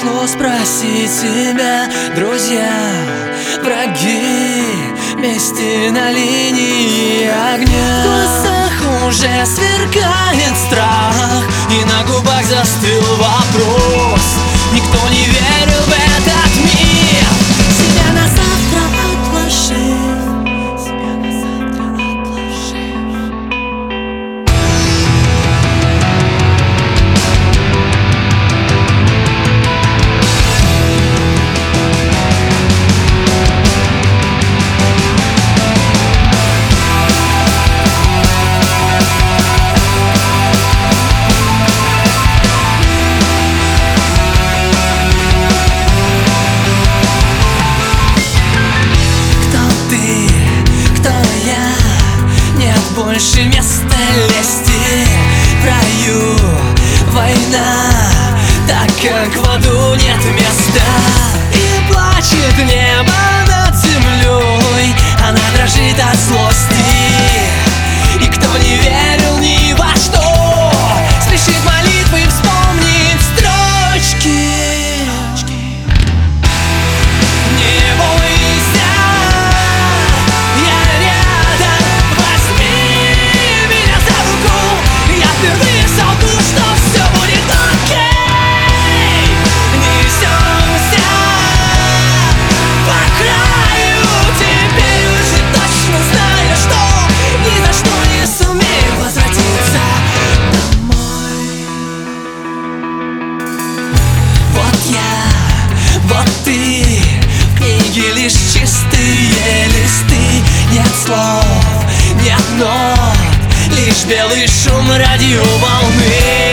пришло спросить себя. Друзья, враги, вместе на линии огня. В глазах уже сверкает страх, и на губах застыл вопрос. Никто не верил в этот мир. Себя на завтра отложи. Себя на завтра отложи. Больше места лести в раю. Война, так как в аду нет места. И плачет небо над землей, она дрожит от злости. И кто не верил ни во что, спешит молитвы вспомнить строчки. Не бойся, впервые солгу, что все будет окей. Несемся по краю, теперь уже точно знаю, что ни за что не сумею возвратиться домой. Вот я, вот ты, в книге лишь чистые листы. Нет слов, нет нот, лишь белый шум радиоволны.